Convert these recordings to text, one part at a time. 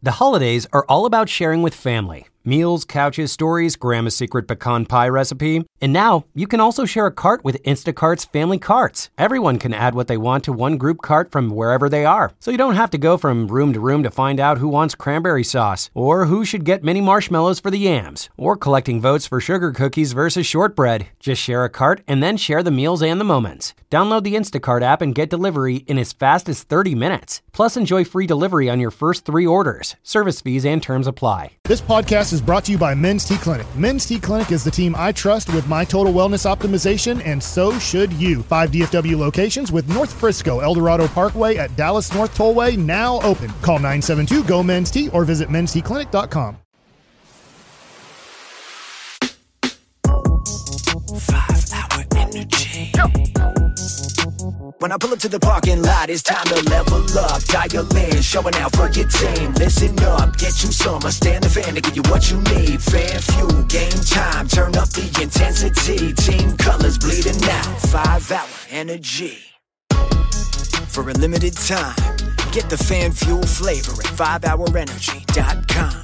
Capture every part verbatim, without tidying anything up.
The holidays are all about sharing with family. Meals, couches, stories, Grandma's secret pecan pie recipe. And now, you can also share a cart with Instacart's Family Carts. Everyone can add what they want to one group cart from wherever they are. So you don't have to go from room to room to find out who wants cranberry sauce, or who should get mini marshmallows for the yams, or collecting votes for sugar cookies versus shortbread. Just share a cart and then share the meals and the moments. Download the Instacart app and get delivery in as fast as thirty minutes. Plus, enjoy free delivery on your first three orders. Service fees and terms apply. This podcast is brought to you by Men's T Clinic. Men's T Clinic is the team I trust with my total wellness optimization, and so should you. Five D F W locations with North Frisco, El Dorado Parkway at Dallas North Tollway now open. Call nine seven two, G O, Men's T or visit mens t clinic dot com. Five hour energy. When I pull up to the parking lot, it's time to level up. Dial in, showing out for your team. Listen up, get you some. I stand the fan to give you what you need. Fan fuel, game time, turn up the intensity. Team colors bleeding out. Five hour energy. For a limited time, get the fan fuel flavor at five hour energy dot com.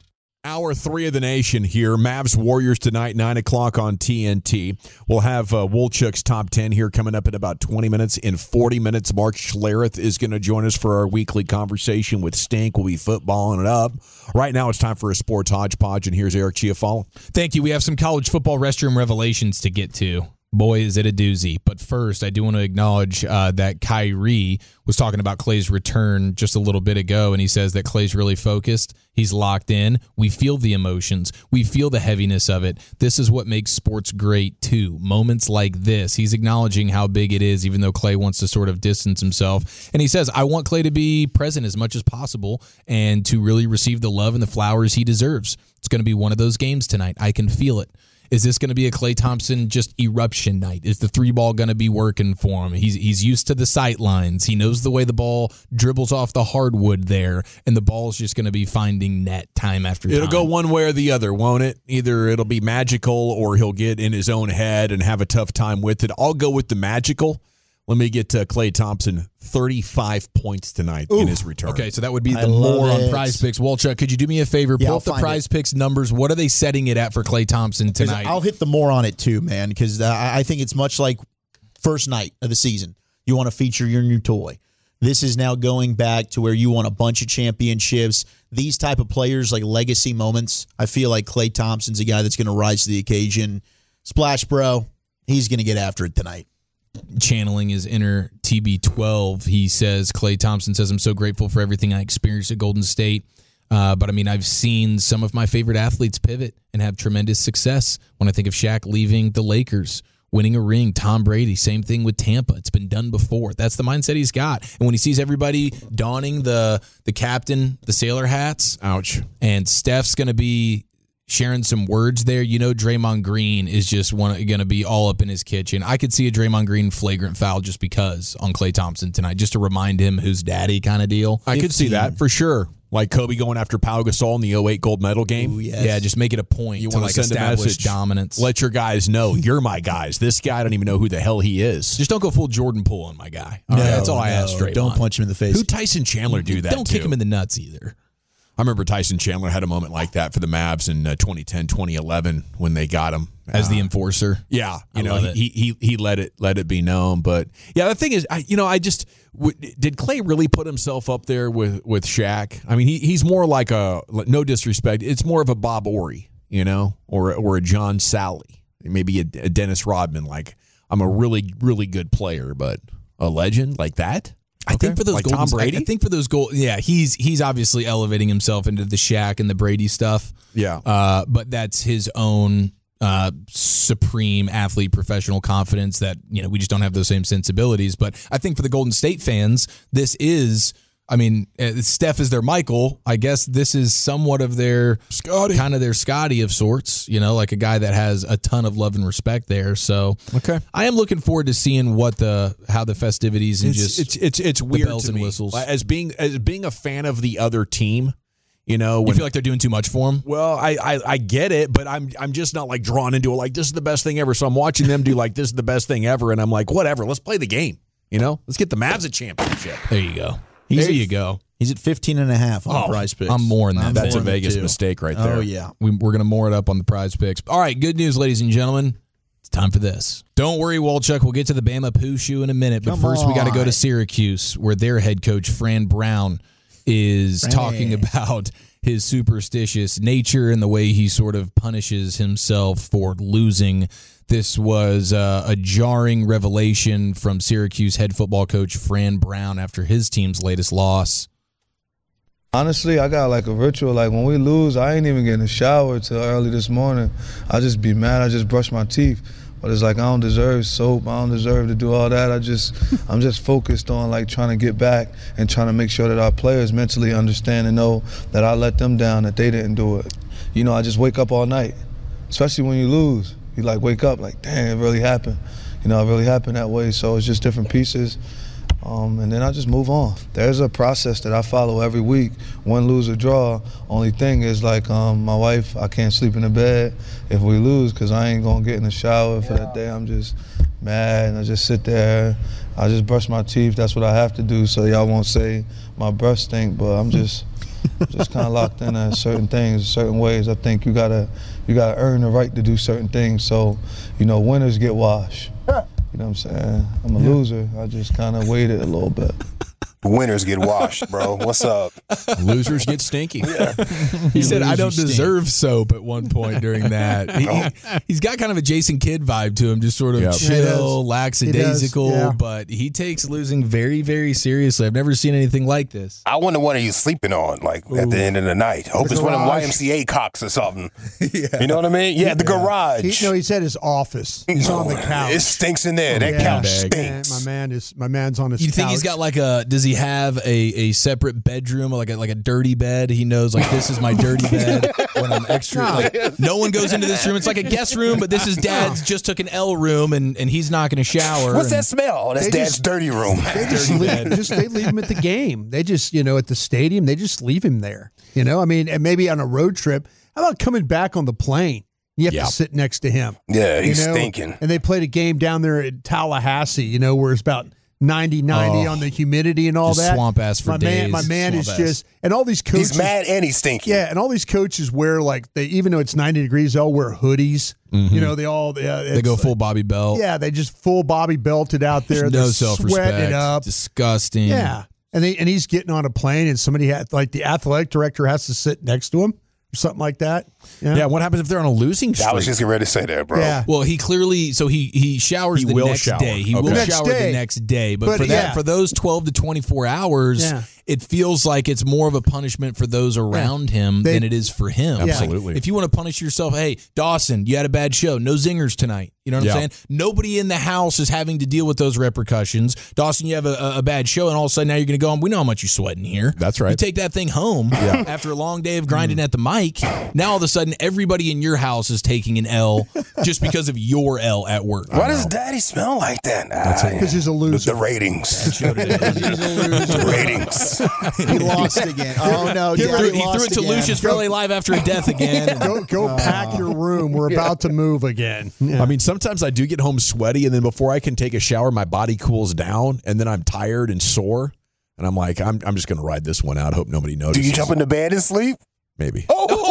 Hour three of the nation here. Mavs Warriors tonight, nine o'clock on T N T. We'll have uh, Wolchuk's top ten here coming up in about twenty minutes. In forty minutes, Mark Schlereth is going to join us for our weekly conversation with Stink. We'll be footballing it up. Right now, it's time for a sports hodgepodge, and here's Eric Chiafalo. Thank you. We have some college football restroom revelations to get to. Boy, is it a doozy. But first, I do want to acknowledge uh, that Kyrie was talking about Klay's return just a little bit ago, and he says that Klay's really focused. He's locked in. We feel the emotions. We feel the heaviness of it. This is what makes sports great, too. Moments like this. He's acknowledging how big it is, even though Klay wants to sort of distance himself. And he says, I want Klay to be present as much as possible and to really receive the love and the flowers he deserves. It's going to be one of those games tonight. I can feel it. Is this going to be a Klay Thompson just eruption night? Is the three ball going to be working for him? He's he's used to the sight lines. He knows the way the ball dribbles off the hardwood there, and the ball's just going to be finding net time after time. It'll go one way or the other, won't it? Either it'll be magical or he'll get in his own head and have a tough time with it. I'll go with the magical. Let me get to Klay Thompson, thirty-five points tonight Ooh. in his return. Okay, so that would be I the more it. on Prize Picks. Walchuk, could you do me a favor? Yeah, Pull I'll up the find Prize it. Picks numbers. What are they setting it at for Klay Thompson tonight? I'll hit the more on it too, man, because uh, I think it's much like first night of the season. You want to feature your new toy. This is now going back to where you want a bunch of championships. These type of players, like legacy moments, I feel like Klay Thompson's a guy that's going to rise to the occasion. Splash Bro, he's going to get after it tonight. Channeling his inner T B twelve, he says, Klay Thompson says, I'm so grateful for everything I experienced at Golden State. Uh, but, I mean, I've seen some of my favorite athletes pivot and have tremendous success. When I think of Shaq leaving the Lakers, winning a ring, Tom Brady, same thing with Tampa. It's been done before. That's the mindset he's got. And when he sees everybody donning the the captain, the sailor hats, ouch, and Steph's going to be sharing some words there, you know Draymond Green is just going to be all up in his kitchen. I could see a Draymond Green flagrant foul just because on Klay Thompson tonight, just to remind him who's daddy kind of deal. I could see that for sure. Like Kobe going after Pau Gasol in the oh eight gold medal game. Ooh, yes. Yeah, just make it a point you to want like to send establish a message. dominance. Let your guys know, you're my guys. This guy, I don't even know who the hell he is. Just don't go full Jordan Poole on my guy. No, All right, that's all I no, ask straight Don't on. punch him in the face. Who Tyson Chandler do that Don't to? kick him in the nuts either. I remember Tyson Chandler had a moment like that for the Mavs in uh, twenty ten, twenty eleven when they got him as uh, the enforcer. Yeah, you I know love he, he he let it let it be known. But yeah, the thing is, I, you know, I just w- did Klay really put himself up there with with Shaq? I mean, he he's more like a no disrespect, it's more of a Bob Orry, you know, or or a John Sally, maybe a, a Dennis Rodman. Like, I'm a really really good player, but a legend like that. I Okay. think for those like Golden, Tom Brady. I, I think for those goals, yeah, he's he's obviously elevating himself into the Shaq and the Brady stuff. Yeah, uh, but that's his own uh, supreme athlete, professional confidence. That you know we just don't have those same sensibilities. But I think for the Golden State fans, this is. I mean, Steph is their Michael. I guess this is somewhat of their Scotty. kind of their Scotty of sorts, you know, like a guy that has a ton of love and respect there. So okay, I am looking forward to seeing what the how the festivities and it's, just it's it's it's weird bells to and me. whistles. As being as being a fan of the other team. You know, when, you feel like they're doing too much for him? Well, I, I I get it, but I'm I'm just not like drawn into it. Like, this is the best thing ever. So I'm watching them do like, this is the best thing ever, and I'm like, whatever. Let's play the game. You know, let's get the Mavs a championship. There you go. He's there a, you go. He's at fifteen and a half on Oh, Prize Picks. I'm more than that. I'm That's a more than Vegas two. mistake right there. Oh, yeah. We, we're going to more it up on the Prize Picks. All right, good news, ladies and gentlemen. It's time for this. Don't worry, Wolchuk. We'll get to the Bama Pooh shoe in a minute. But Come first, we got to go on. to Syracuse, where their head coach, Fran Brown, is Fran. talking about his superstitious nature and the way he sort of punishes himself for losing. This was uh, a jarring revelation from Syracuse head football coach Fran Brown after his team's latest loss. Honestly, I got like a ritual. Like when we lose, I ain't even getting a shower till early this morning. I just be mad. I just brush my teeth. But it's like I don't deserve soap. I don't deserve to do all that. I just, I'm just focused on like trying to get back and trying to make sure that our players mentally understand and know that I let them down, that they didn't do it. You know, I just wake up all night, especially when you lose. You like wake up like, dang, it really happened. You know, it really happened that way. So it's just different pieces. Um, and then I just move on. There's a process that I follow every week. Win, lose, or draw. Only thing is like um, my wife, I can't sleep in the bed if we lose because I ain't going to get in the shower for that day. I'm just mad and I just sit there. I just brush my teeth. That's what I have to do so y'all won't say my breath stink, but I'm just just kind of locked in at certain things, certain ways. I think you got to you gotta earn the right to do certain things. So, you know, winners get washed. You know what I'm saying? I'm a loser. I just kind of waited a little bit. Winners get washed, bro. What's up? Losers get stinky. Yeah. He said, I don't Losers stink. deserve soap at one point during that. He, he, he's got kind of a Jason Kidd vibe to him, just sort of Yep. chill, He does. lackadaisical, He does, yeah. but he takes losing very, very seriously. I've never seen anything like this. I wonder what are you sleeping on, like at the end of the night. Hope The it's one of them garage. Y M C A cocks or something. You know what I mean? Yeah, the garage. He, no, he said his office. He's on the couch. It stinks in there. That Yeah. couch Man, stinks. my man is my man's on his. You couch. think he's got like a? Does he have a, a separate bedroom, like a like a dirty bed? He knows like this is my dirty bed when I'm extra. Like, no one goes into this room. It's like a guest room, but this is Dad's. Just took an L room, and, and he's not going to shower. What's that and- smell? That's They Dad's just- dirty room. They just leave, just they leave him at the game. They just you know at the stadium. They just leave him there. You know, I mean, and maybe on a road trip. How about coming back on the plane? You have Yeah. to sit next to him. Yeah, he's you know? stinking. And they played a game down there at Tallahassee. You know, where it's about ninety ninety Oh. on the humidity and all Just that. swamp ass for my man, days. my man is Swamp ass. just and all these coaches. He's mad and he's stinky. Yeah, and all these coaches wear like they even though it's ninety degrees, they all wear hoodies. You know, they all uh, They go full Bobby Belt. Yeah, they just full Bobby belted out there. There's They're no self sweating respect. it up. Disgusting. Yeah, and they and he's getting on a plane, and somebody had like the athletic director has to sit next to him or something like that. Yeah, Yeah, what happens if they're on a losing streak? I was just getting ready to say that, bro. yeah. Well, he clearly so he he showers He the will next shower. day. He Okay. will Next shower day. the next day. But, But, for that yeah. for those twelve to twenty-four hours, Yeah. it feels like it's more of a punishment for those around him They- than it is for him. Yeah. Absolutely. Like, if you want to punish yourself, hey, Dawson, you had a bad show. No zingers tonight. You know what Yeah. I'm saying? Nobody in the house is having to deal with those repercussions. Dawson, you have a, a- a bad show, and all of a sudden now you're going to go on. We know how much you sweat in here. That's right. You take that thing home after a long day of grinding at the mic. Now all of a sudden everybody in your house is taking an L just because of your L at work. Why does Daddy smell like that? Ah, because he's a the, loser. the ratings. He's a loser. the ratings. He lost again. Oh, no. He Dad, threw, he lost threw it to again. Lucius for L A Live after a death again. Go go pack your room. We're about to move again. Yeah. I mean, sometimes I do get home sweaty, and then before I can take a shower, my body cools down, and then I'm tired and sore, and I'm like, I'm I'm just going to ride this one out. Hope nobody Do notices. you jump into bed and sleep? Maybe.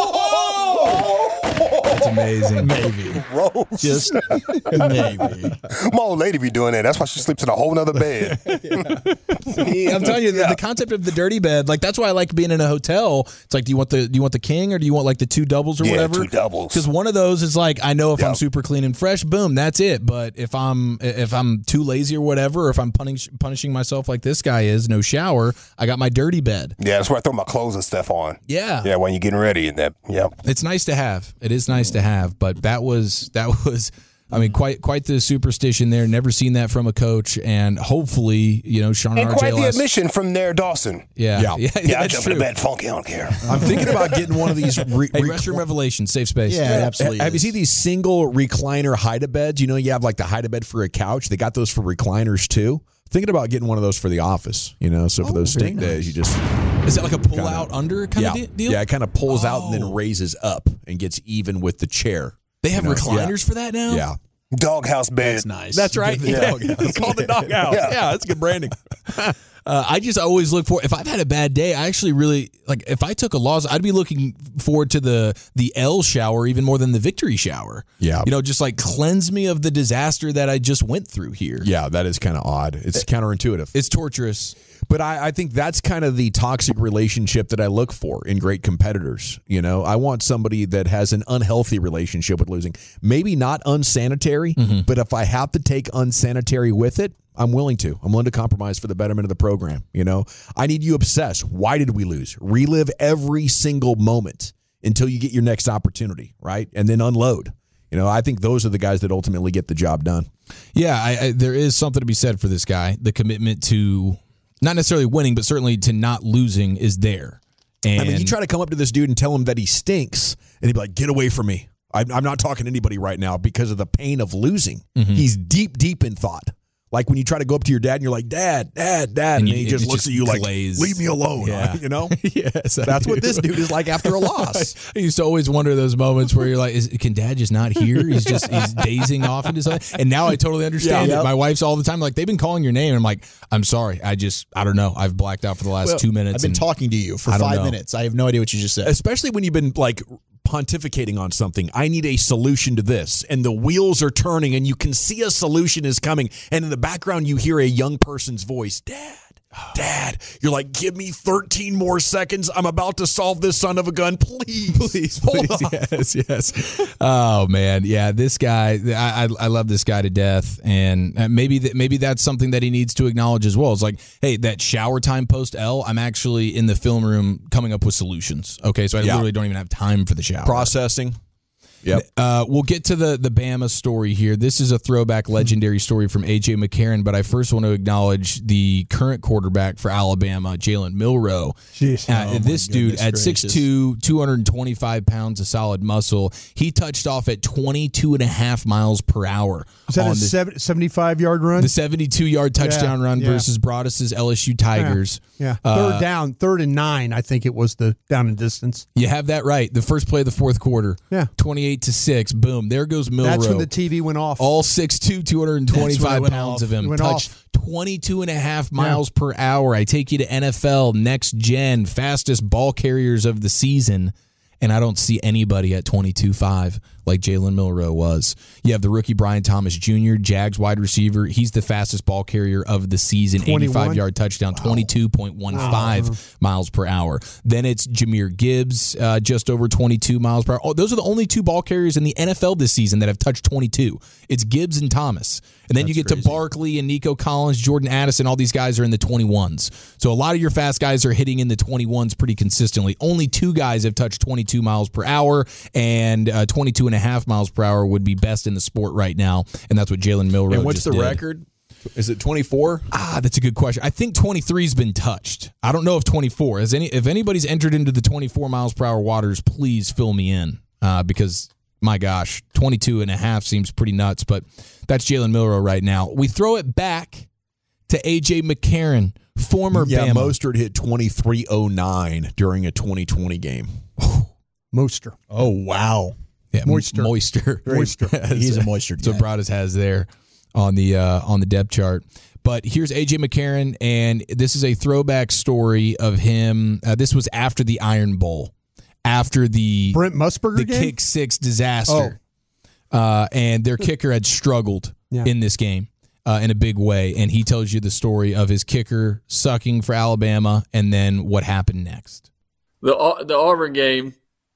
That's amazing. Maybe. Gross. Just maybe. My old lady be doing that. That's why she sleeps in a whole nother bed. I'm telling you, the, the concept of the dirty bed, like that's why I like being in a hotel. It's like, do you want the do you want the king or do you want like the two doubles or Yeah, whatever? two doubles. Because one of those is like, I know if I'm Yep. super clean and fresh, boom, that's it. But if I'm if I'm too lazy or whatever, or if I'm punish, punishing myself like this guy is, no shower, I got my dirty bed. Yeah, that's where I throw my clothes and stuff on. Yeah. Yeah, when you're getting ready and that. Yep. It's nice to have. It is nice to have, but that was that was I mean quite quite the superstition there. Never seen that from a coach, and hopefully, you know, Sean And R J quite the last- admission from there, Dawson. Yeah, Yeah. yeah, Yeah, I that's jump true. in bed funky. I don't care. I'm thinking about getting one of these. Re- Hey, recl- restroom revelation, safe space. Yeah, it absolutely. Have you is. seen these single recliner hide-a-beds? You know, you have like the hide-a-bed for a couch. They got those for recliners too. Thinking about getting one of those for the office. You know, so for those very stink days, you just Is that like a pull Kinda. out under kind yeah, of deal? yeah, it kind of pulls out and Oh. then raises up and gets even with the chair. They have You know, recliners for that now? Yeah, Doghouse bed. That's nice. that's right. Yeah. It's called the doghouse. Yeah. Yeah, that's good branding. Uh, I just always look for, if I've had a bad day, I actually really, like, if I took a loss, I'd be looking forward to the the L shower even more than the victory shower. Yeah. You know, just like cleanse me of the disaster that I just went through here. Yeah, that is kind of odd. It's counterintuitive. It's torturous. But I, I think that's kind of the toxic relationship that I look for in great competitors. You know, I want somebody that has an unhealthy relationship with losing. Maybe not unsanitary, mm-hmm. but if I have to take unsanitary with it, I'm willing to. I'm willing to compromise for the betterment of the program. You know, I need you obsessed. Why did we lose? Relive every single moment until you get your next opportunity, right? And then unload. You know, I think those are the guys that ultimately get the job done. Yeah, I, I, there is something to be said for this guy. The commitment to not necessarily winning, but certainly to not losing is there. And I mean, you try to come up to this dude and tell him that he stinks, and he'd be like, get away from me. I'm, I'm not talking to anybody right now because of the pain of losing. Mm-hmm. He's deep, deep in thought. Like when you try to go up to your dad and you're like, Dad, Dad, Dad, and, and he just looks just at you glazed. Like, leave me alone. Yeah. You know? Yes, that's what this dude is like after a loss. I used to always wonder those moments where you're like, is, can Dad just not hear? He's just he's dazing off into something. And now I totally understand yeah, it. yep. My wife's all the time like, they've been calling your name. And I'm like, I'm sorry. I just, I don't know. I've blacked out for the last well, two minutes. I've been talking to you for five know. minutes. I have no idea what you just said. Especially when you've been like pontificating on something. I need a solution to this, and the wheels are turning and you can see a solution is coming, and in the background you hear a young person's voice, Dad, Dad. You're like, give me thirteen more seconds. I'm about to solve this son of a gun. Please, please, please. Yes, yes. Oh man, yeah. This guy, I, I, I love this guy to death, and maybe that, maybe that's something that he needs to acknowledge as well. It's like, hey, that shower time post L, I'm actually in the film room coming up with solutions. Okay, so I yeah. literally don't even have time for the shower. Processing. Yep. Uh, we'll get to the the Bama story here. This is a throwback legendary story from A J McCarron, but I first want to acknowledge the current quarterback for Alabama, Jalen Milroe. Jeez. Uh, oh this dude at six two, two hundred twenty-five pounds of solid muscle, he touched off at twenty-two and a half miles per hour. Was that a the, seventy-five-yard run? The seventy-two-yard touchdown yeah, run yeah. versus Broadus's L S U Tigers. Yeah, yeah. third uh, down, third and nine, I think it was the down and distance. You have that right. The first play of the fourth quarter. Yeah. twenty-eight to six. Boom. There goes Milroe. That's when the T V went off. All six two, two hundred twenty-five pounds off. of him. Touched off. twenty-two and a half miles yeah. per hour. I take you to N F L, next gen, fastest ball carriers of the season. And I don't see anybody at twenty-two five like Jalen Milroe was. You have the rookie Brian Thomas Junior, Jags wide receiver. He's the fastest ball carrier of the season, eighty-five-yard touchdown, wow. twenty-two point one five wow. miles per hour. Then it's Jahmyr Gibbs, uh, just over twenty-two miles per hour. Oh, those are the only two ball carriers in the N F L this season that have touched twenty-two. It's Gibbs and Thomas. And then That's you get crazy. to Barkley and Nico Collins, Jordan Addison. All these guys are in the twenty-ones. So a lot of your fast guys are hitting in the twenty-ones pretty consistently. Only two guys have touched twenty-two miles per hour, and uh, twenty-two and a half miles per hour would be best in the sport right now. And that's what Jalen Milroe And what's just the did. record? Is it twenty-four? Ah, that's a good question. I think twenty-three's been touched. I don't know if twenty-four. Has any, if anybody's entered into the twenty-four miles per hour waters, please fill me in uh, because, my gosh, twenty-two and a half seems pretty nuts, but that's Jalen Milroe right now. We throw it back to A J McCarron, former yeah, Bama. Mostert hit twenty-three oh nine during a twenty twenty game. Moister. Oh, wow. Yeah, moisture. Moisture. Moisture. He's a moisture guy. So Broadus has there on the uh, on the depth chart. But here's A J McCarron, and this is a throwback story of him. Uh, this was after the Iron Bowl, after the Brent Musburger the game? kick six disaster, oh. uh, and their kicker had struggled yeah. in this game uh, in a big way. And he tells you the story of his kicker sucking for Alabama, and then what happened next. The the Auburn game,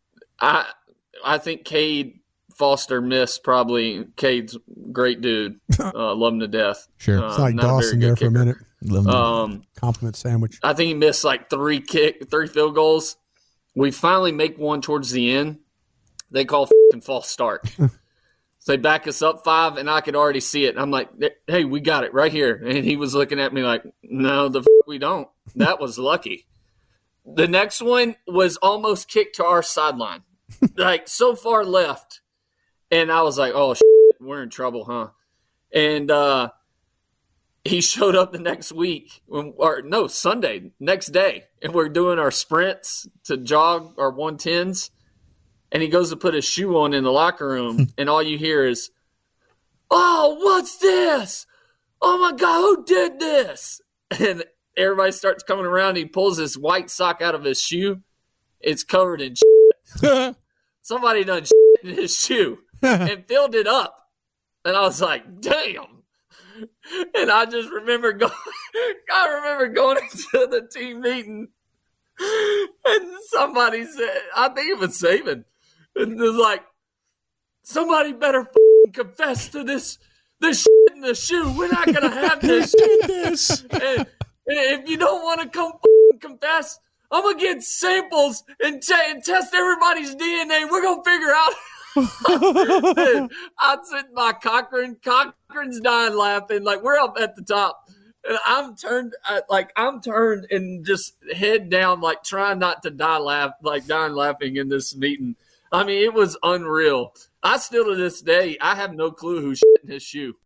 I. I think Cade Foster missed probably. Cade's great dude. Uh, love him to death. Sure. Uh, it's like Dawson there for kicker. a minute. Um, Compliment sandwich. I think he missed like three kick, three field goals. We finally make one towards the end. They call f***ing false start. So they back us up five, and I could already see it. I'm like, hey, we got it right here. And he was looking at me like, no, the f- we don't. That was lucky. The next one was almost kicked to our sideline. Like so far left, and I was like, "Oh, shit, we're in trouble, huh?" And uh, he showed up the next week, when, or no, Sunday, next day, and we're doing our sprints to jog our one tens, and he goes to put his shoe on in the locker room, and all you hear is, "Oh, what's this? Oh my God, who did this?" And everybody starts coming around. He pulls this white sock out of his shoe. It's covered in shit. Somebody done shit in his shoe and filled it up. And I was like, damn. And I just remember going, I remember going into the team meeting, and somebody said, I think it was Saban, and it was like, somebody better f***ing confess to this, this shit in the shoe. We're not going to have this shit. And, and if you don't want to come f***ing confess, I'm going to get samples and, t- and test everybody's D N A. We're going to figure out. I'm sitting by Cochran. Cochran's dying laughing. Like, we're up at the top. And I'm turned, like, I'm turned and just head down, like, trying not to die laugh, like, dying laughing in this meeting. I mean, it was unreal. I still, to this day, I have no clue who shit in his shoe.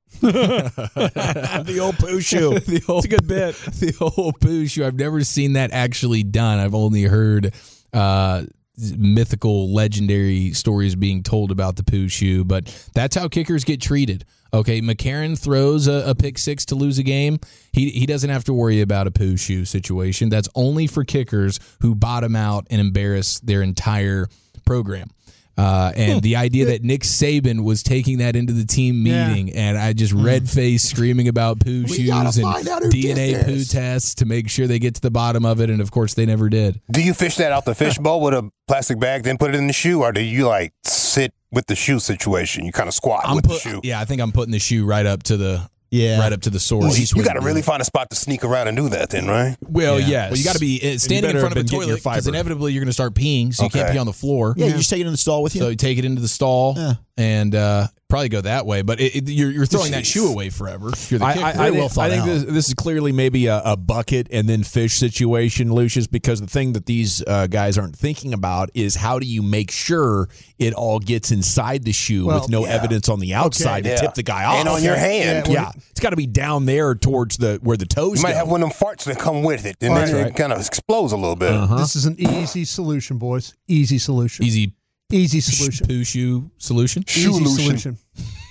The old poo shoe. the old, it's a good bit. The old poo shoe. I've never seen that actually done. I've only heard uh, mythical, legendary stories being told about the poo shoe, but that's how kickers get treated. Okay, McCarron throws a, a pick six to lose a game. He he doesn't have to worry about a poo shoe situation. That's only for kickers who bottom out and embarrass their entire program. Uh, and the idea that Nick Saban was taking that into the team meeting, yeah. and I just red face screaming about poo we shoes and D N A poo tests to make sure they get to the bottom of it, and of course they never did. Do you fish that out the fishbowl with a plastic bag, then put it in the shoe, or do you like sit with the shoe situation? You kind of squat I'm with put, the shoe. Yeah, I think I'm putting the shoe right up to the. Yeah, right up to the source. You, you got to really find a spot to sneak around and do that, then, right? Well, yeah. yes. Well, you got to be uh, standing in front of a toilet because inevitably you're going to start peeing, so okay. you can't pee on the floor. Yeah, yeah, you just take it in the stall with you. So you take it into the stall yeah. and uh, probably go that way. But it, it, you're, you're throwing Jeez. that shoe away forever. You're the I, kicker. I, I think, I think this, this is clearly maybe a, a bucket and then fish situation, Lucius, because the thing that these uh, guys aren't thinking about is how do you make sure it all gets inside the shoe well, with no yeah. evidence on the outside okay. to yeah. tip the guy off. And on your hand. Yeah, yeah. It's got to be down there towards the where the toes You might go. have one of them farts that come with it, and then right. it kind of explodes a little bit. Uh-huh. This is an easy solution, boys. Easy solution. Easy Easy solution. Poo shoe solution? Easy solution.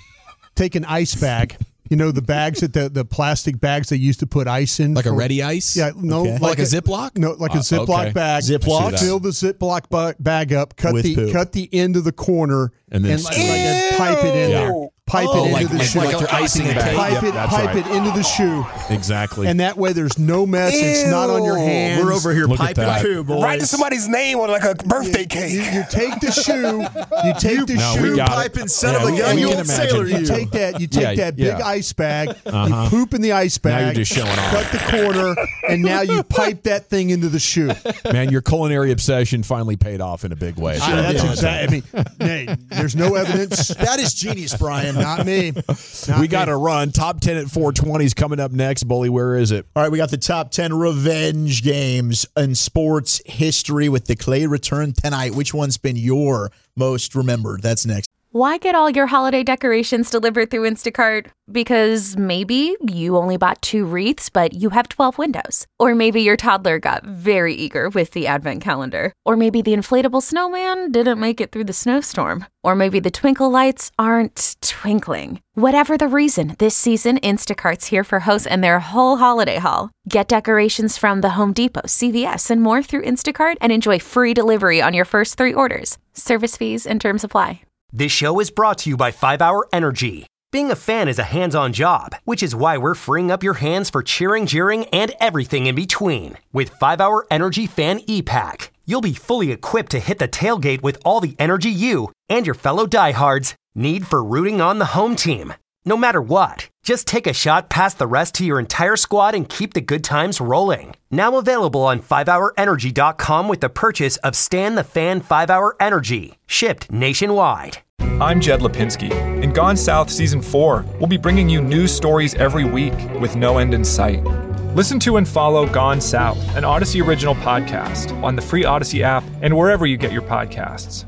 Take an ice bag. You know, the bags that the, the plastic bags they used to put ice in. Like for, a ready ice? Yeah, no. Okay. Like, like a, a Ziploc? No, like uh, a Ziploc okay. bag. Ziploc? Fill the Ziploc ba- bag up, cut With the poo. cut the end of the corner, and then and, like, like, and pipe it in yeah. there. Pipe oh, it into like, the like, shoe. like you're icing a cake. Pipe yep, it, that's pipe right. it into the shoe. Exactly. And that way there's no mess. Ew. It's not on your hands. We're over here Look piping poo, boys. Write somebody's name on like a birthday cake. You, you take the shoe. You take the no, shoe. Piping son yeah, of a we, gun. we You can old imagine. sailor, You you. take that. You take Yeah, that big yeah. ice bag. Uh-huh. You poop in the ice bag. Now you're just showing off. Cut the corner, and now you pipe that thing into the shoe. Man, your culinary obsession finally paid off in a big way. I, that's exactly. I mean, hey, there's no evidence. That is genius, Brian. Not me. Not we me. got to run. Top ten at four twenty is coming up next. Bully, where is it? All right, we got the top ten revenge games in sports history with the Clay return tonight. Which one's been your most remembered? That's next. Why get all your holiday decorations delivered through Instacart? Because maybe you only bought two wreaths, but you have twelve windows. Or maybe your toddler got very eager with the advent calendar. Or maybe the inflatable snowman didn't make it through the snowstorm. Or maybe the twinkle lights aren't twinkling. Whatever the reason, this season, Instacart's here for hosts and their whole holiday haul. Get decorations from the Home Depot, C V S, and more through Instacart and enjoy free delivery on your first three orders. Service fees and terms apply. This show is brought to you by five hour Energy. Being a fan is a hands-on job, which is why we're freeing up your hands for cheering, jeering, and everything in between. With five hour Energy Fan E-Pack, you'll be fully equipped to hit the tailgate with all the energy you and your fellow diehards need for rooting on the home team. No matter what, just take a shot past the rest to your entire squad and keep the good times rolling. Now available on five hour energy dot com with the purchase of Stan the Fan five hour Energy, shipped nationwide. I'm Jed Lipinski. In Gone South Season four, we'll be bringing you news stories every week with no end in sight. Listen to and follow Gone South, an Odyssey original podcast, on the free Odyssey app and wherever you get your podcasts.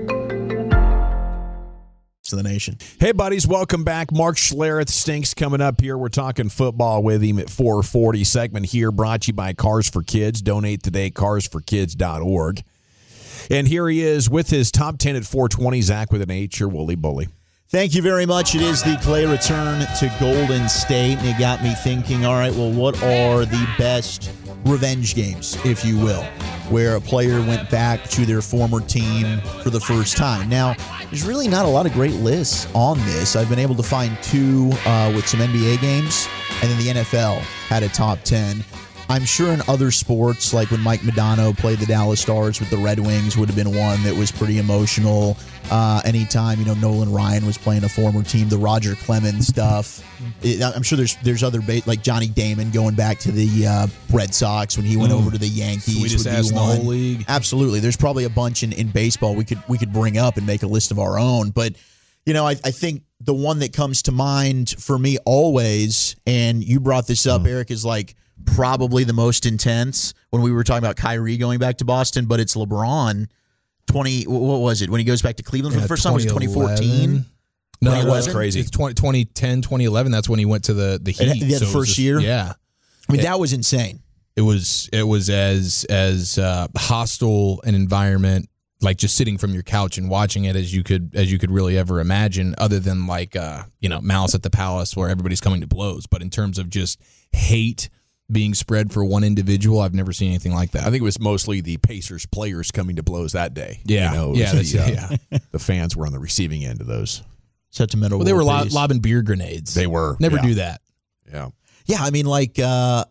To the nation. Hey, buddies, welcome back. Mark Schlereth Stinks coming up here. We're talking football with him at four forty. Segment here brought to you by Cars for Kids. Donate today, cars for kids dot org. And here he is with his top ten at four twenty. Zach with an H, your Wooly Bully. Thank you very much. It is the Clay return to Golden State, and it got me thinking, all right, well, what are the best revenge games, if you will, where a player went back to their former team for the first time? Now, there's really not a lot of great lists on this. I've been able to find two uh, with some N B A games, and then the N F L had a top ten. I'm sure in other sports, like when Mike Modano played the Dallas Stars with the Red Wings, would have been one that was pretty emotional. Uh, anytime, you know, Nolan Ryan was playing a former team, the Roger Clemens stuff. It, I'm sure there's there's other, ba- like Johnny Damon going back to the uh, Red Sox when he went mm. over to the Yankees. Sweetest ass in the whole league. Absolutely. There's probably a bunch in, in baseball we could we could bring up and make a list of our own. But, you know, I, I think the one that comes to mind for me always, and you brought this up, mm. Eric, is like, probably the most intense when we were talking about Kyrie going back to Boston, but it's LeBron. twenty What was it when he goes back to Cleveland for yeah, the first time? Was it twenty fourteen? No, that's crazy. It's twenty ten, twenty eleven. That's when he went to the the Heat. Yeah, the so first just, year. Yeah, I mean it, that was insane. It was it was as as uh, hostile an environment, like just sitting from your couch and watching it, as you could as you could really ever imagine, other than like uh, you know, Malice at the Palace where everybody's coming to blows. But in terms of just hate being spread for one individual, I've never seen anything like that. I think it was mostly the Pacers players coming to blows that day. Yeah, you know, yeah, the, uh, yeah. The fans were on the receiving end of those sentimental. Well, they were lo- lobbing beer grenades. They were. Never yeah. do that. Yeah, yeah. I mean, like uh,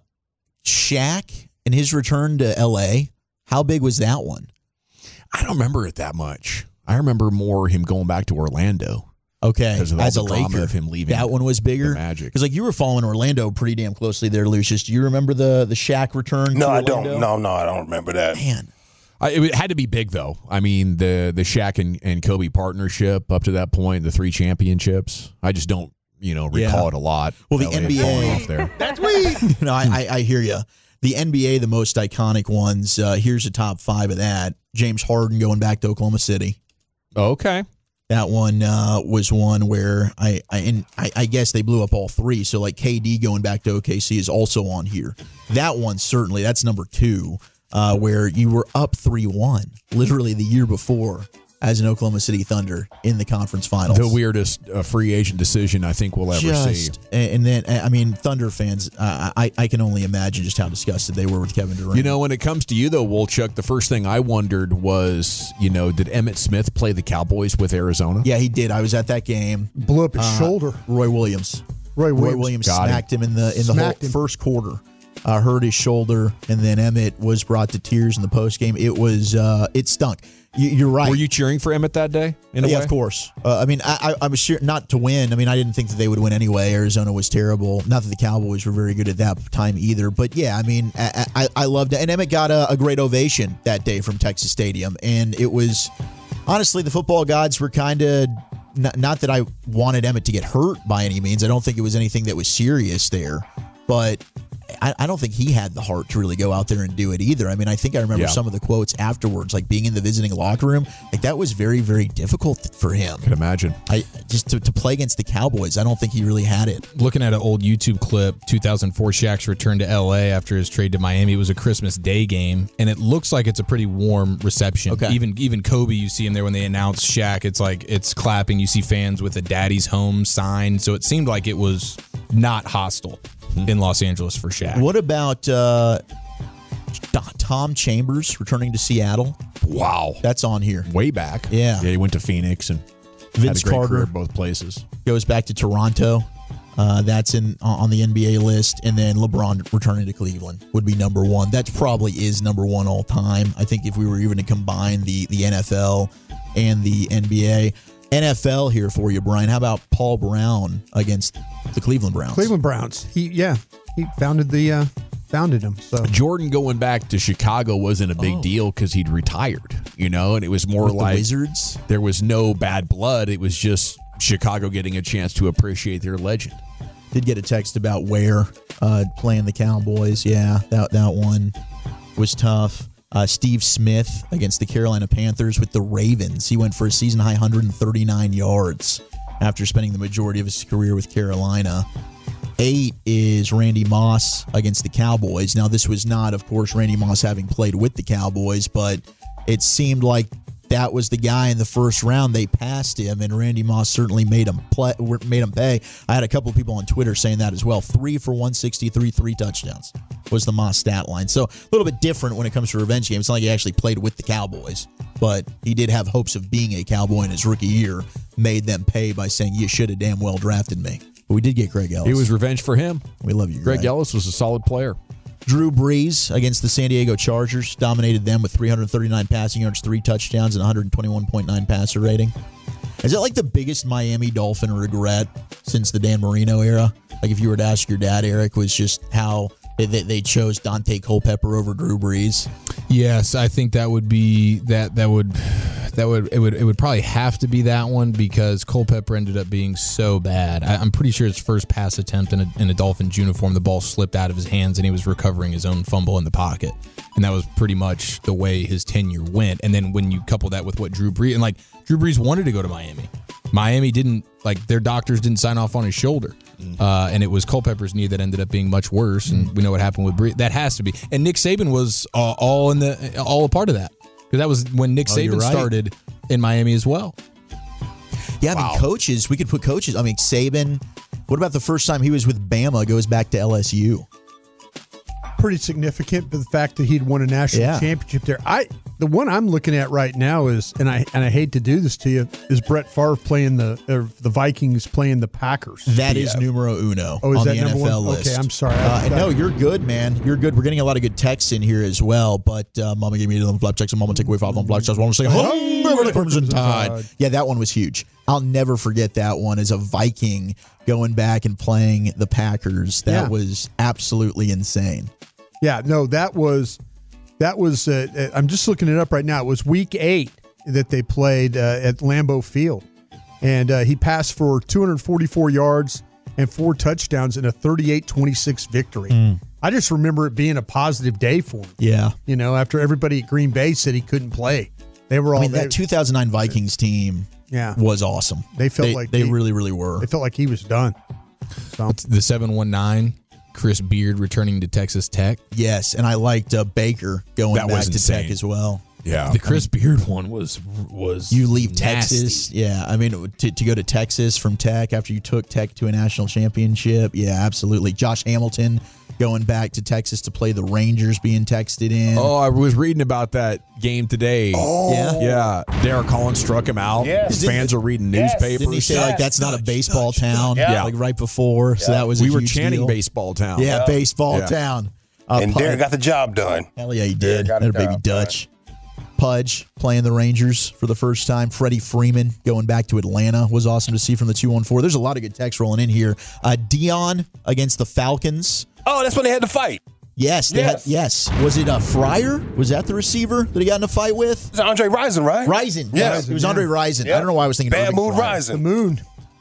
Shaq and his return to L A. How big was that one? I don't remember it that much. I remember more him going back to Orlando. Okay, as a the Laker, of him leaving, that one was bigger. Magic, because like you were following Orlando pretty damn closely there, Lucius. Do you remember the the Shaq return? No, to I Orlando? don't. No, no, I don't remember that. Man, I, it had to be big though. I mean, the the Shaq and, and Kobe partnership up to that point, the three championships. I just don't, you know, recall yeah. it a lot. Well, the L A N B A off there. That's weird. No, I, I, I hear you. The N B A, the most iconic ones. Uh, here's the top five of that. James Harden going back to Oklahoma City. Okay. That one uh, was one where I I, and I I guess they blew up all three. So like K D going back to O K C is also on here. That one certainly, that's number two, uh, where you were up three one literally the year before as an Oklahoma City Thunder in the conference finals. The weirdest uh, free agent decision I think we'll ever just, see. And then, I mean, Thunder fans, uh, I, I can only imagine just how disgusted they were with Kevin Durant. You know, when it comes to you, though, Wolchuk, the first thing I wondered was, you know, did Emmitt Smith play the Cowboys with Arizona? Yeah, he did. I was at that game. Blew up his uh, shoulder. Roy Williams. Roy Williams, Roy Williams Got smacked him. him in the in the Smacked whole him. first quarter. Uh, hurt his shoulder, and then Emmett was brought to tears in the post game. It was uh, it stunk. You, you're right. Were you cheering for Emmett that day? In a yeah, way? of course. Uh, I mean, I, I, I was sure not to win. I mean, I didn't think that they would win anyway. Arizona was terrible. Not that the Cowboys were very good at that time either. But yeah, I mean, I, I, I loved it. And Emmett got a, a great ovation that day from Texas Stadium, and it was honestly the football gods were kind of. Not, not that I wanted Emmett to get hurt by any means. I don't think it was anything that was serious there, but I, I don't think he had the heart to really go out there and do it either. I mean, I think I remember Yeah. some of the quotes afterwards, like being in the visiting locker room. Like that was very, very difficult for him. I can imagine. I just to, to play against the Cowboys. I don't think he really had it. Looking at an old YouTube clip, two thousand four Shaq's return to L A after his trade to Miami. It was a Christmas Day game, and it looks like it's a pretty warm reception. Okay. Even even Kobe, you see him there when they announced Shaq. It's like it's clapping. You see fans with a "Daddy's Home" sign. So it seemed like it was not hostile in Los Angeles for Shaq. What about uh, Tom Chambers returning to Seattle? Wow. That's on here. Way back. Yeah. Yeah, he went to Phoenix and Vince had a great Carter career at both places. goes back to Toronto. Uh, that's in on the N B A list, and then LeBron returning to Cleveland would be number one. That probably is number one all time. I think if we were even to combine the the N F L and the N B A, N F L here for you, Brian. How about Paul Brown against the Cleveland Browns? Cleveland Browns. He yeah, he founded the uh, founded them. So Jordan going back to Chicago wasn't a big Oh. deal because he'd retired, you know, and it was more With the like Wizards? there was no bad blood. It was just Chicago getting a chance to appreciate their legend. Did get a text about Ware uh, playing the Cowboys. Yeah, that that one was tough. Uh, Steve Smith against the Carolina Panthers with the Ravens. He went for a season-high one hundred thirty-nine yards after spending the majority of his career with Carolina. Eight is Randy Moss against the Cowboys. Now, this was not, of course, Randy Moss having played with the Cowboys, but it seemed like that was the guy in the first round. They passed him, and Randy Moss certainly made him play, made him pay. I had a couple of people on Twitter saying that as well. Three for one sixty-three, three touchdowns was the Moss stat line. So a little bit different when it comes to revenge games. It's not like he actually played with the Cowboys, but he did have hopes of being a Cowboy in his rookie year, made them pay by saying, you should have damn well drafted me. But we did get Greg Ellis. It was revenge for him. We love you, Greg. Greg Ellis was a solid player. Drew Brees against the San Diego Chargers, dominated them with three hundred thirty-nine passing yards, three touchdowns, and one hundred twenty-one point nine passer rating. Is it like the biggest Miami Dolphin regret since the Dan Marino era? Like if you were to ask your dad, Eric, was just how they, they chose Dante Culpepper over Drew Brees? Yes, I think that would be that that would that would it would it would probably have to be that one because Culpepper ended up being so bad. I, I'm pretty sure his first pass attempt in a, in a Dolphins uniform, the ball slipped out of his hands and he was recovering his own fumble in the pocket, and that was pretty much the way his tenure went. And then when you couple that with what Drew Brees and like Drew Brees wanted to go to Miami, Miami didn't like their doctors didn't sign off on his shoulder. Uh, and it was Culpepper's knee that ended up being much worse, and we know what happened with Brees. That has to be. And Nick Saban was uh, all in the all a part of that because that was when Nick Oh, Saban you're right. started in Miami as well. Yeah, I mean, coaches, we could put coaches. I mean, Saban, what about the first time he was with Bama goes back to L S U? Pretty significant, but the fact that he'd won a national Yeah. championship there. I the one I'm looking at right now is, and I and I hate to do this to you, is Brett Favre playing the or the Vikings playing the Packers. That is numero uno Oh, is on that the number N F L one? list. Okay, I'm sorry. Uh, I- and no, you're good, man. You're good. We're getting a lot of good texts in here as well. But uh, Mama gave me eleven flap checks and Mama take away five on flap checks. Mama say, home over the Crimson Tide. Yeah, that one was huge. I'll never forget that one as a Viking going back and playing the Packers. That Yeah. was absolutely insane. Yeah, no, that was that was. Uh, uh, I'm just looking it up right now. It was week eight that they played uh, at Lambeau Field, and uh, he passed for two hundred forty-four yards and four touchdowns in a thirty-eight twenty-six victory. Mm. I just remember it being a positive day for him. Yeah. You know, after everybody at Green Bay said he couldn't play, they were all. I mean, they, that two thousand nine Vikings team Yeah. was awesome. They felt they, like they he- really, really were. They felt like he was done. So The seven one nine, Chris Beard returning to Texas Tech. Yes, and I liked uh, Baker going That back was to insane. Tech as well. Yeah. The Chris Beard one was was You leave nasty. Texas. Yeah, I mean, to, to go to Texas from Tech after you took Tech to a national championship. Yeah, absolutely. Josh Hamilton going back to Texas to play the Rangers being texted in. Oh, I was reading about that game today. Oh. Yeah? Yeah. Derek Collins struck him out. Yes. His fans are reading Yes. newspapers. Didn't he say, like, that's not a baseball town? Yeah. Like, right before. So that was a we were huge chanting deal. baseball town. Yeah, Yeah. baseball Yeah. town. Uh, and Pud- Derek got the job done. Hell yeah, he Derek did. got That a baby job Dutch. Pudge playing the Rangers for the first time. Freddie Freeman going back to Atlanta was awesome to see from the two one four. There's a lot of good text rolling in here. Uh, Dion against the Falcons. Oh, that's when they had to fight. Yes, they Yes. had. Yes, was it uh, Fryer? Was that the receiver that he got in a fight with? It's Andre Rison, right? Rison. Yeah. Yes, it was Andre Rison. Yeah. I don't know why I was thinking Bad Irving mood Fryer. the Rison. moon,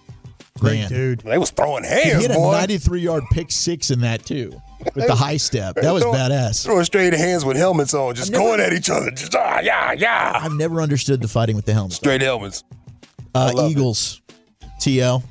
great Man. dude. They was throwing He hands, hit a boy. ninety-three yard pick six in that too, with the high step. That was Throwing- badass. Throwing straight hands with helmets on, just I've never- going at each other. Just ah, yeah, yeah. I've never understood the fighting with the helmet. Straight helmets. Uh, love it. Eagles, T O.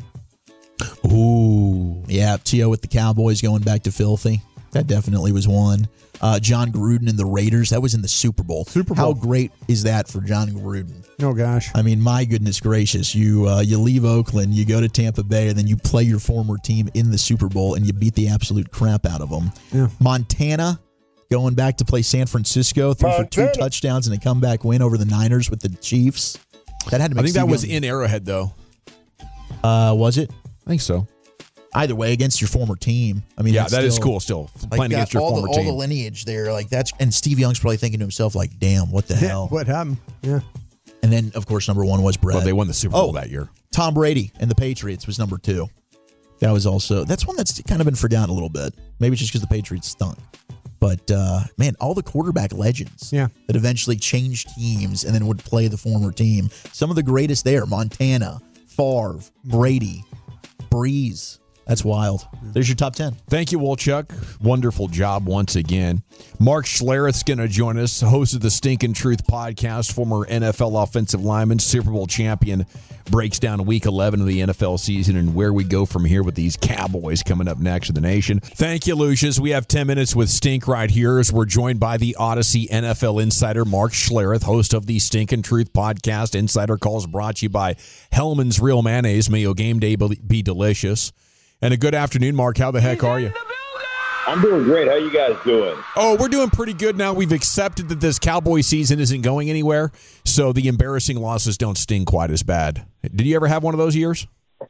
Ooh. Yeah, T O with the Cowboys going back to filthy. That definitely was one. Uh, John Gruden and the Raiders. That was in the Super Bowl. Super How Bowl. great is that for John Gruden? Oh gosh. I mean, my goodness gracious. You uh, you leave Oakland, you go to Tampa Bay, and then you play your former team in the Super Bowl, and you beat the absolute crap out of them. Yeah. Montana going back to play San Francisco, threw for two Montana. touchdowns and a comeback win over the Niners with the Chiefs. That had to I make think that Steve was Young- in Arrowhead, though. Uh, was it? I think so. Either way, against your former team. I mean, Yeah, that's that is still- cool still. Like, Playing got against your all former the, all team. the lineage there, like that's, and Steve Young's probably thinking to himself, like, "Damn, what the Yeah, hell?" what happened? Yeah. And then, of course, number one was Brett. Well, they won the Super Bowl Oh. that year. Tom Brady and the Patriots was number two. That was also that's one that's kind of been forgotten a little bit. Maybe it's just because the Patriots stunk. But uh, man, all the quarterback legends Yeah. that eventually changed teams and then would play the former team. Some of the greatest there: Montana, Favre, Brady, Breeze. That's wild. There's your top ten. Thank you, Wolchuk. Wonderful job once again. Mark Schlereth's going to join us, host of the Stinkin' Truth podcast, former N F L offensive lineman, Super Bowl champion, breaks down week eleven of the N F L season and where we go from here with these Cowboys coming up next in the nation. Thank you, Lucius. We have ten minutes with Stink right here as we're joined by the Odyssey N F L insider Mark Schlereth, host of the Stink and Truth podcast. Insider Calls brought to you by Hellman's Real Mayonnaise. May your game day be delicious. And a good afternoon, Mark. How the heck are you? I'm doing great. How you guys doing? Oh, we're doing pretty good now. We've accepted that this Cowboy season isn't going anywhere, so the embarrassing losses don't sting quite as bad. Did you ever have one of those years?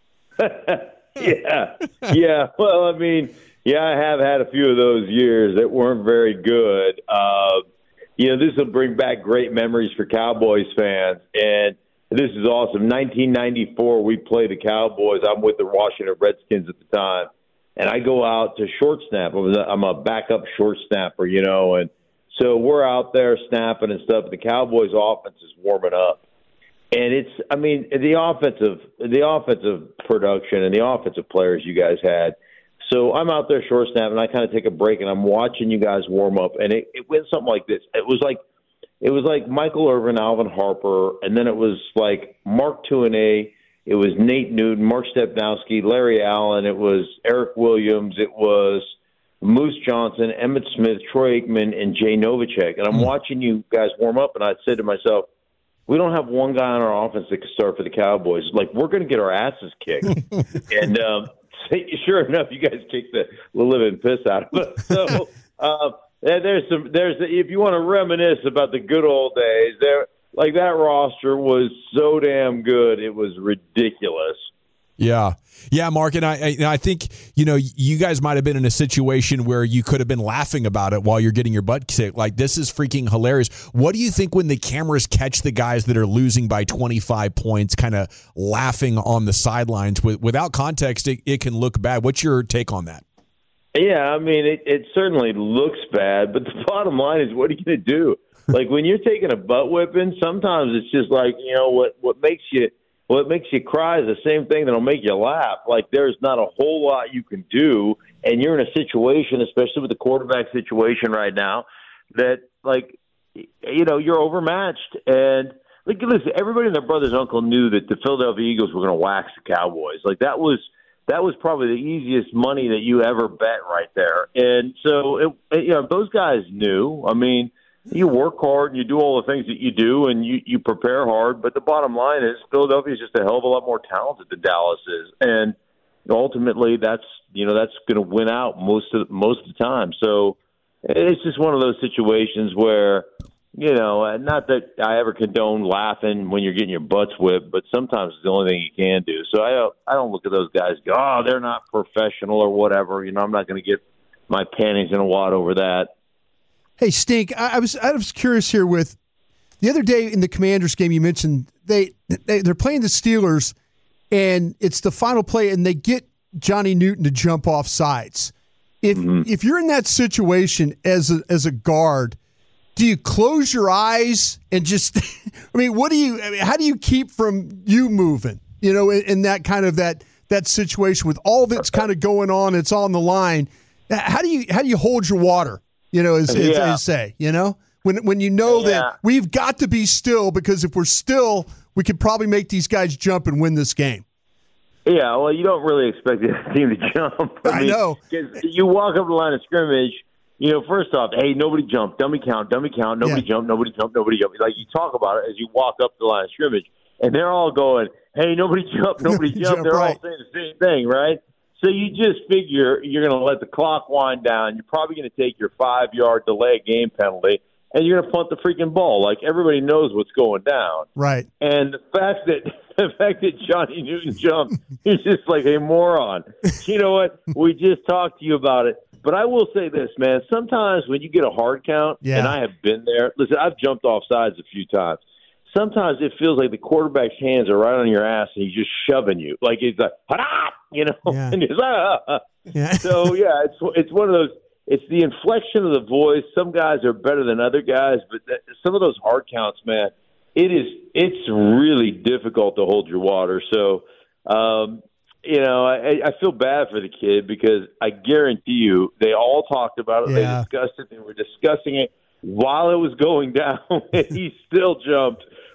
yeah. Yeah. Well, I mean, yeah, I have had a few of those years that weren't very good. Uh, you know, this will bring back great memories for Cowboys fans, and this is awesome. nineteen ninety-four, we played the Cowboys. I'm with the Washington Redskins at the time. And I go out to short snap. I'm a backup short snapper, you know, and so we're out there snapping and stuff. The Cowboys' offense is warming up, and it's, I mean, the offensive, the offensive production and the offensive players you guys had. So I'm out there short snapping, and I kind of take a break, and I'm watching you guys warm up, and it, it went something like this. It was like, it was like Michael Irvin, Alvin Harper, and then it was like Mark Tuinei. It was Nate Newton, Mark Stepnowski, Larry Allen. It was Eric Williams. It was Moose Johnson, Emmitt Smith, Troy Aikman, and Jay Novacek. And I'm mm. watching you guys warm up, and I said to myself, we don't have one guy on our offense that can start for the Cowboys. Like, we're going to get our asses kicked. and um, sure enough, you guys kicked the living piss out of us. So uh, there's some. There's if you want to reminisce about the good old days, there. Like, that roster was so damn good, it was ridiculous. Yeah. Yeah, Mark, and I, I I think, you know, you guys might have been in a situation where you could have been laughing about it while you're getting your butt kicked. Like, this is freaking hilarious. What do you think when the cameras catch the guys that are losing by twenty-five points kind of laughing on the sidelines? With, without context, it, it can look bad. What's your take on that? Yeah, I mean, it, it certainly looks bad, but the bottom line is, what are you going to do? Like, when you're taking a butt whipping, sometimes it's just like, you know, what, what makes you what makes you cry is the same thing that'll make you laugh. Like, there's not a whole lot you can do, and you're in a situation, especially with the quarterback situation right now, that, like, you know, you're overmatched. And, like, listen, everybody and their brother's uncle knew that the Philadelphia Eagles were going to wax the Cowboys. Like, that was that was probably the easiest money that you ever bet right there. And so, it, it, you know, those guys knew. I mean, you work hard and you do all the things that you do and you, you prepare hard. But the bottom line is Philadelphia is just a hell of a lot more talented than Dallas is. And ultimately that's, you know, that's going to win out most of, most of the time. So it's just one of those situations where, you know, not that I ever condone laughing when you're getting your butts whipped, but sometimes it's the only thing you can do. So I don't, I don't look at those guys and go, oh, they're not professional or whatever. You know, I'm not going to get my panties in a wad over that. Hey, Stink, I was I was curious here with the other day in the Commanders game you mentioned they, they they're playing the Steelers and it's the final play and they get Johnny Newton to jump off sides. If mm-hmm. if you're in that situation as a, as a guard, do you close your eyes and just I mean, what do you I mean, how do you keep from you moving? You know, in, in that kind of that that situation with all that's kind of going on, it's on the line. How do you how do you hold your water? You know, as, as yeah. they say, you know, when when you know yeah. that we've got to be still because if we're still, we could probably make these guys jump and win this game. Yeah, well, you don't really expect the team to jump. I, I mean, know. You walk up the line of scrimmage, you know, first off, hey, nobody jump, dummy count, dummy count, nobody yeah. jump, nobody jump, nobody jump. Like, you talk about it as you walk up the line of scrimmage, and they're all going, hey, nobody jump, nobody jump. jump. They're right. all saying the same thing, right? So you just figure you're going to let the clock wind down. You're probably going to take your five-yard delay game penalty, and you're going to punt the freaking ball. Like, everybody knows what's going down. Right. And the fact that the fact that Johnny Newton jumped is just like a moron. You know what? We just talked to you about it. But I will say this, man. Sometimes when you get a hard count, yeah. and I have been there. Listen, I've jumped off sides a few times. Sometimes it feels like the quarterback's hands are right on your ass and he's just shoving you. Like, he's like, ha-da! You know? Yeah. And he's like, ah, ah. Yeah. So, yeah, it's it's one of those, it's the inflection of the voice. Some guys are better than other guys, but that, some of those hard counts, man, it is, it's really difficult to hold your water. So, um, you know, I, I feel bad for the kid because I guarantee you they all talked about it. Yeah. They discussed it. They were discussing it while it was going down, and he still jumped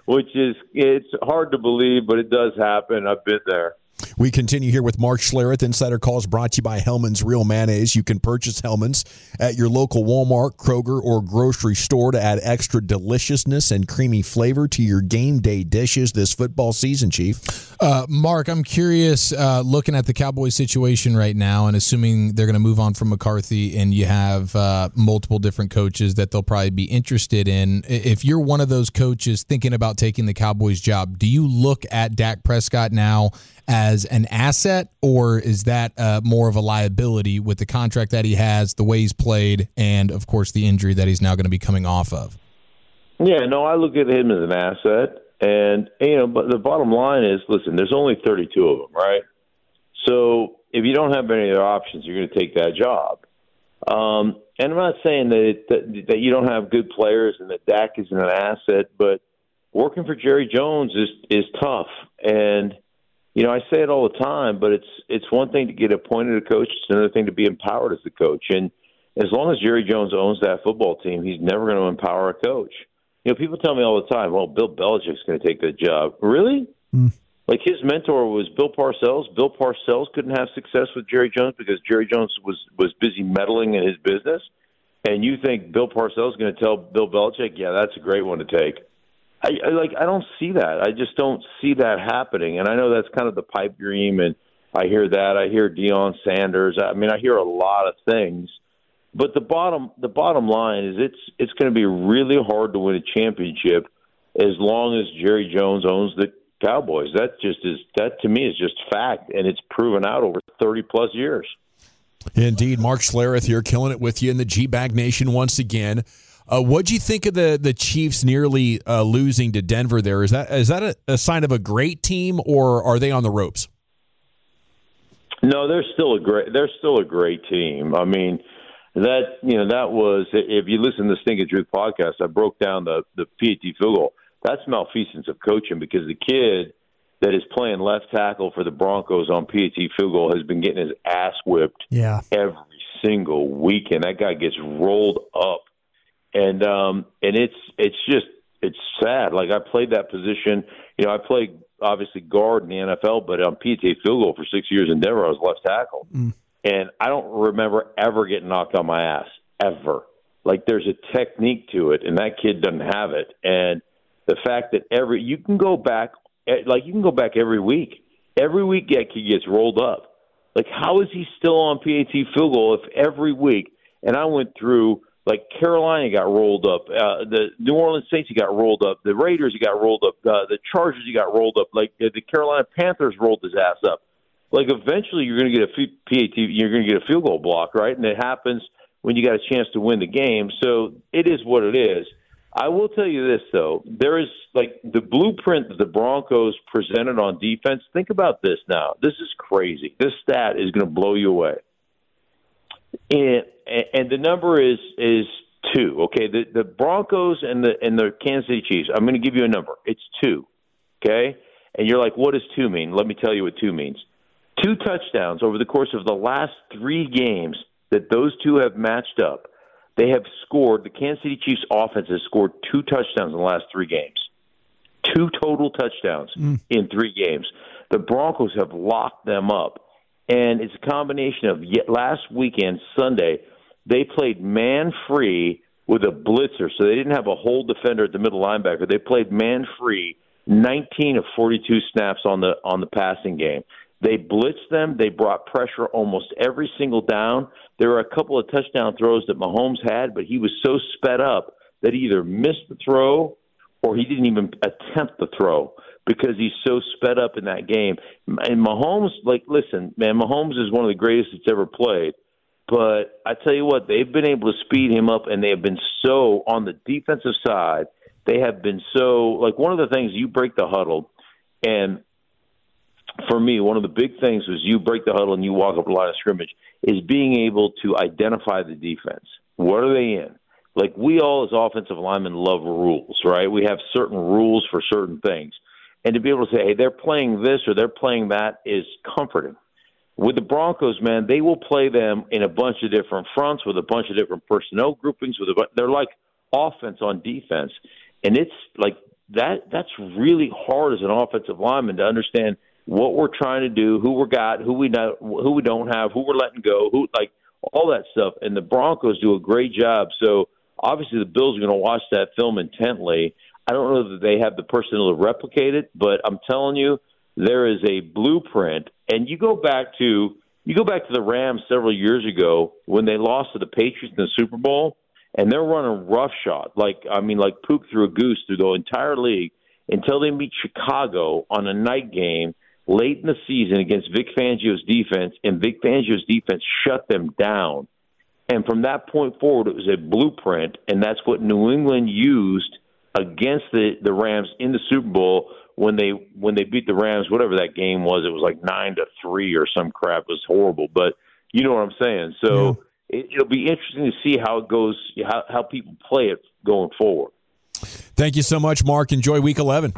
which is it's hard to believe, but it does happen. I've been there. We continue here with Mark Schlereth. Insider Calls brought to you by Hellman's Real Mayonnaise. You can purchase Hellman's at your local Walmart, Kroger, or grocery store to add extra deliciousness and creamy flavor to your game day dishes this football season, Chief. Uh, Mark, I'm curious, uh, looking at the Cowboys situation right now and assuming they're going to move on from McCarthy and you have uh, multiple different coaches that they'll probably be interested in. If you're one of those coaches thinking about taking the Cowboys job, do you look at Dak Prescott now as an asset, or is that uh, more of a liability with the contract that he has, the way he's played, and, of course, the injury that he's now going to be coming off of? Yeah, no, I look at him as an asset. And, you know, but the bottom line is, listen, there's only thirty-two of them, right? So if you don't have any other options, you're going to take that job. Um, and I'm not saying that, it, that that you don't have good players and that Dak isn't an asset, but working for Jerry Jones is is tough. And you know, I say it all the time, but it's it's one thing to get appointed a coach. It's another thing to be empowered as the coach. And as long as Jerry Jones owns that football team, he's never going to empower a coach. You know, people tell me all the time, well, Bill Belichick's going to take that job. Really? Mm. Like his mentor was Bill Parcells. Bill Parcells couldn't have success with Jerry Jones because Jerry Jones was, was busy meddling in his business. And you think Bill Parcells is going to tell Bill Belichick, yeah, that's a great one to take. I, I like I don't see that. I just don't see that happening. And I know that's kind of the pipe dream, and I hear that. I hear Deion Sanders. I mean, I hear a lot of things. But the bottom the bottom line is it's it's going to be really hard to win a championship as long as Jerry Jones owns the Cowboys. That just is that to me is just fact, and it's proven out over thirty plus years. Indeed, Mark Schlereth here, killing it with you in the G-Bag Nation once again. Uh, what'd you think of the the Chiefs nearly uh, losing to Denver there? Is that is that a, a sign of a great team, or are they on the ropes? No, they're still a great they're still a great team. I mean, that you know that was if you listen to the Stink of Truth podcast, I broke down the the P A T field goal. That's malfeasance of coaching because the kid that is playing left tackle for the Broncos on P A T field goal has been getting his ass whipped yeah. every single weekend. That guy gets rolled up. And um, and it's it's just it's sad. Like I played that position. You know, I played obviously guard in the N F L, but on P A T field goal for six years in Denver, I was left tackle. Mm. And I don't remember ever getting knocked on my ass ever. Like there's a technique to it, and that kid doesn't have it. And the fact that every you can go back, like you can go back every week. Every week that kid gets rolled up. Like how is he still on P A T field goal if every week? And I went through. Like Carolina got rolled up, uh, the New Orleans Saints got rolled up, the Raiders got rolled up, uh, the Chargers got rolled up, like uh, the Carolina Panthers rolled his ass up. Like eventually you're going to get a P A T, you're going to get a field goal block, right? And it happens when you got a chance to win the game. So it is what it is. I will tell you this though, there is like the blueprint that the Broncos presented on defense. Think about this now. This is crazy. This stat is going to blow you away. And and the number is is two. Okay, the the Broncos and the and the Kansas City Chiefs. I'm going to give you a number. It's two. Okay, and you're like, what does two mean? Let me tell you what two means. Two touchdowns over the course of the last three games that those two have matched up. They have scored. The Kansas City Chiefs offense has scored two touchdowns in the last three games. Two total touchdowns mm. in three games. The Broncos have locked them up. And it's a combination of yet last weekend, Sunday, they played man-free with a blitzer. So they didn't have a whole defender at the middle linebacker. They played man-free nineteen of forty-two snaps on the on the passing game. They blitzed them. They brought pressure almost every single down. There were a couple of touchdown throws that Mahomes had, but he was so sped up that he either missed the throw or he didn't even attempt the throw because he's so sped up in that game. And Mahomes, like, listen, man, Mahomes is one of the greatest that's ever played. But I tell you what, they've been able to speed him up, and they have been so, on the defensive side, they have been so, like, one of the things, you break the huddle, and for me, one of the big things was you break the huddle and you walk up the line of scrimmage, is being able to identify the defense. What are they in? Like, we all as offensive linemen love rules, right? We have certain rules for certain things. And to be able to say, hey, they're playing this or they're playing that is comforting. With the Broncos, man, they will play them in a bunch of different fronts with a bunch of different personnel groupings. With a, they're like offense on defense. And it's like that that's really hard as an offensive lineman to understand what we're trying to do, who we got, who we not, who we don't have, who we're letting go, who like all that stuff. And the Broncos do a great job. So obviously the Bills are going to watch that film intently. I don't know that they have the personnel to replicate it, but I'm telling you, there is a blueprint. And you go back to you go back to the Rams several years ago when they lost to the Patriots in the Super Bowl, and they're running roughshod, like I mean, like poop through a goose through the entire league until they meet Chicago on a night game late in the season against Vic Fangio's defense, and Vic Fangio's defense shut them down. And from that point forward, it was a blueprint, and that's what New England used against the, the Rams in the Super Bowl when they when they beat the Rams, whatever that game was. It was like nine to three or some crap. It was horrible, but you know what I'm saying. So yeah. it, it'll be interesting to see how it goes, how, how people play it going forward. Thank you so much, Mark. Enjoy Week eleven.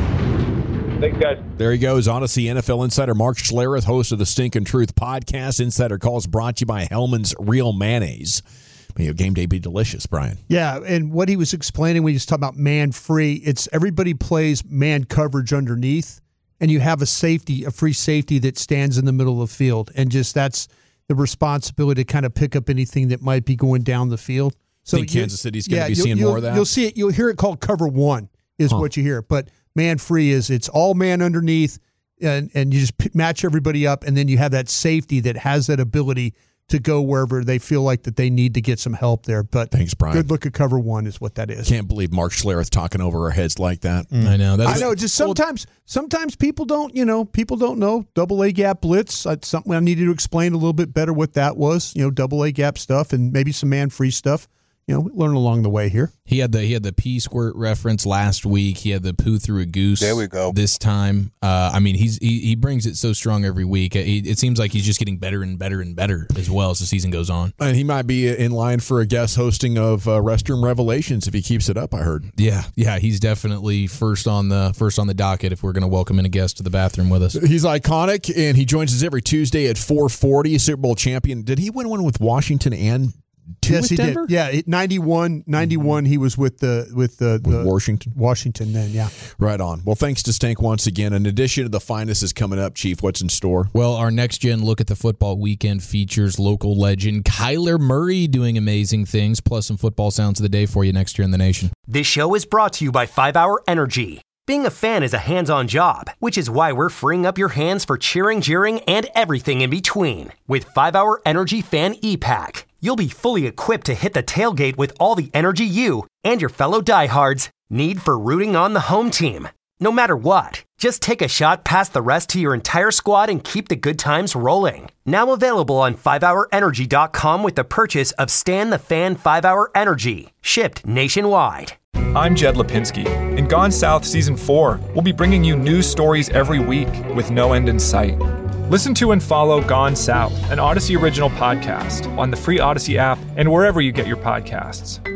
Thanks, guys. There he goes. Odyssey N F L insider Mark Schlereth, host of the Stinkin' Truth podcast. Insider Calls brought to you by Hellman's Real Mayonnaise. May your game day be delicious, Brian. Yeah, and what he was explaining when he was talking about man free, it's everybody plays man coverage underneath, and you have a safety, a free safety that stands in the middle of the field, and just that's the responsibility to kind of pick up anything that might be going down the field. So I think you, Kansas City's going to yeah, be seeing you'll, more of that. You'll see it. You'll hear it called cover one is huh. what you hear, but man free is it's all man underneath, and and you just p- match everybody up, and then you have that safety that has that ability to go wherever they feel like that they need to get some help there. But thanks, Brian. Good look at cover one is what that is. Can't believe Mark Schlereth talking over our heads like that. Mm. I know. That's I know. Just sometimes, sometimes people don't. You know, people don't know double A gap blitz. That's something I needed to explain a little bit better what that was. You know, double A gap stuff and maybe some man free stuff. You know, we learn along the way here. He had the he had the pea squirt reference last week. He had the poo through a goose. There we go. This time, uh, I mean, he's he, he brings it so strong every week. He, it seems like he's just getting better and better and better as well as the season goes on. And he might be in line for a guest hosting of uh, Restroom Revelations if he keeps it up. I heard. Yeah, yeah, he's definitely first on the first on the docket if we're going to welcome in a guest to the bathroom with us. He's iconic, and he joins us every Tuesday at four forty. Super Bowl champion. Did he win one with Washington and? Two yes, he Denver? did. Yeah, ninety-one, ninety-one He was with the with the, the with Washington. Washington then, yeah. Right on. Well, thanks to Stink once again. In addition to the finest is coming up, Chief. What's in store? Well, our next gen look at the football weekend features local legend Kyler Murray doing amazing things, plus some football sounds of the day for you next year in the nation. This show is brought to you by five hour Energy. Being a fan is a hands-on job, which is why we're freeing up your hands for cheering, jeering, and everything in between. With five hour Energy Fan E-Pack, you'll be fully equipped to hit the tailgate with all the energy you and your fellow diehards need for rooting on the home team. No matter what, just take a shot past the rest to your entire squad and keep the good times rolling. Now available on five hour energy dot com with the purchase of Stan the Fan five hour Energy, shipped nationwide. I'm Jed Lipinski. In Gone South Season four, we'll be bringing you news stories every week with no end in sight. Listen to and follow Gone South, an Odyssey original podcast, on the free Odyssey app and wherever you get your podcasts.